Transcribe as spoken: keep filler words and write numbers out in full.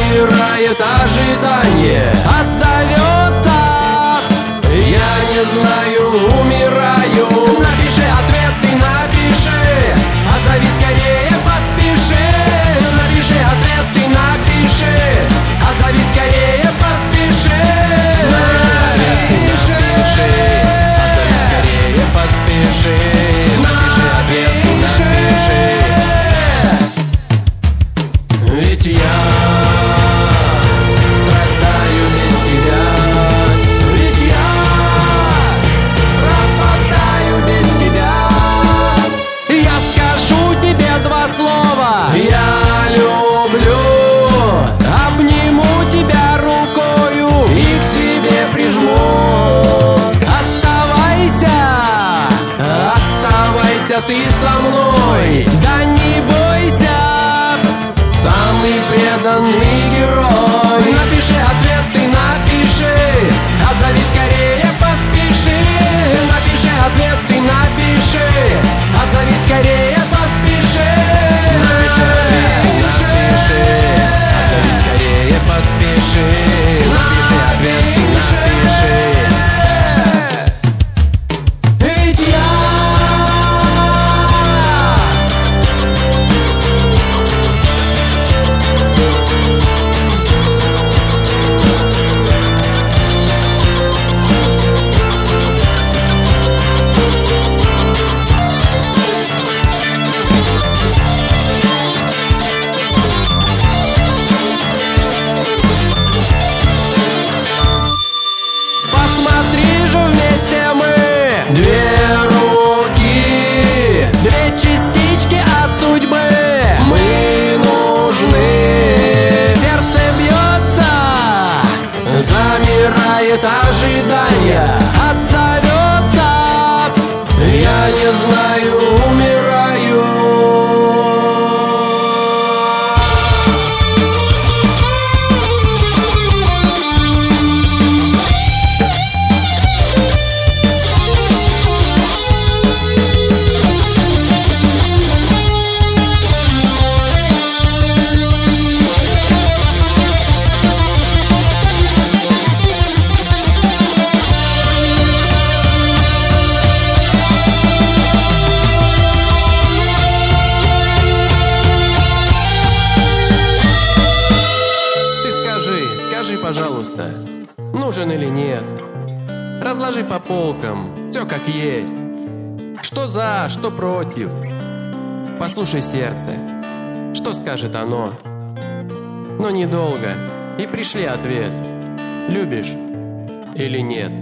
замирает ожидание, отзовется. Я не знаю, умираю. Напиши ответ, ты напиши. Отзови скорее, поспеши. Напиши ответ, ты напиши. Отзови скорее, поспеши. Напиши ответ, ты напиши. Отзови скорее, поспеши. Напиши ответ, ты напиши. Ведь я страдаю без тебя. Ведь я пропадаю без тебя. Я скажу тебе два слова: я люблю. Обниму тебя рукою и к себе прижму. Оставайся, оставайся ты со мной. Да не бойся, самый преданный герой. Напиши ответ, ты напиши. Отзови скорее, поспеши. Напиши ответ, ты напиши. Отзови скорее, поспеши. Напиши ответ, ты напиши. Отзови скорее, поспеши. Напиши ответ, ты напиши. Ведь я Посмотри же, вместе мы две руки, две частички от судьбы. Мы нужны. Сердце бьется, замирает ожидание, отзовется. Я не знаю, умираю. Скажи, пожалуйста, нужен или нет? Разложи по полкам, все как есть. Что за, что против. Послушай сердце, что скажет оно. Но недолго, и пришли ответ. Любишь или нет?